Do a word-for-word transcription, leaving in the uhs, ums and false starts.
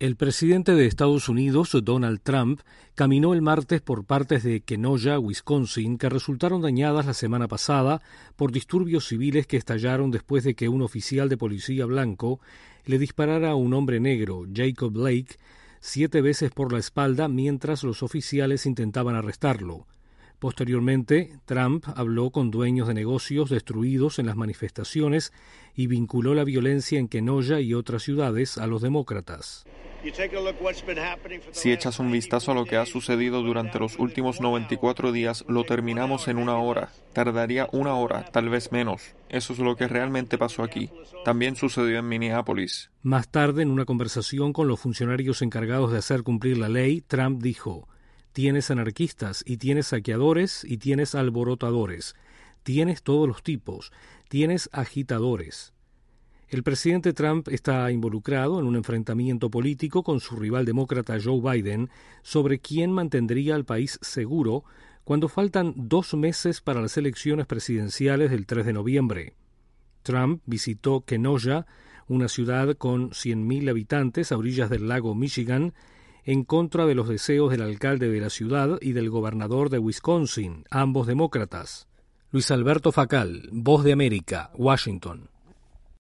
El presidente de Estados Unidos, Donald Trump, caminó el martes por partes de Kenosha, Wisconsin, que resultaron dañadas la semana pasada por disturbios civiles que estallaron después de que un oficial de policía blanco le disparara a un hombre negro, Jacob Blake, siete veces por la espalda mientras los oficiales intentaban arrestarlo. Posteriormente, Trump habló con dueños de negocios destruidos en las manifestaciones y vinculó la violencia en Kenosha y otras ciudades a los demócratas. Si echas un vistazo a lo que ha sucedido durante los últimos noventa y cuatro días, lo terminamos en una hora. Tardaría una hora, tal vez menos. Eso es lo que realmente pasó aquí. También sucedió en Minneapolis. Más tarde, en una conversación con los funcionarios encargados de hacer cumplir la ley, Trump dijo: tienes anarquistas y tienes saqueadores y tienes alborotadores. Tienes todos los tipos. Tienes agitadores. El presidente Trump está involucrado en un enfrentamiento político con su rival demócrata Joe Biden sobre quién mantendría al país seguro cuando faltan dos meses para las elecciones presidenciales del tres de noviembre. Trump visitó Kenosha, una ciudad con cien mil habitantes a orillas del lago Michigan, en contra de los deseos del alcalde de la ciudad y del gobernador de Wisconsin, ambos demócratas. Luis Alberto Facal, Voz de América, Washington.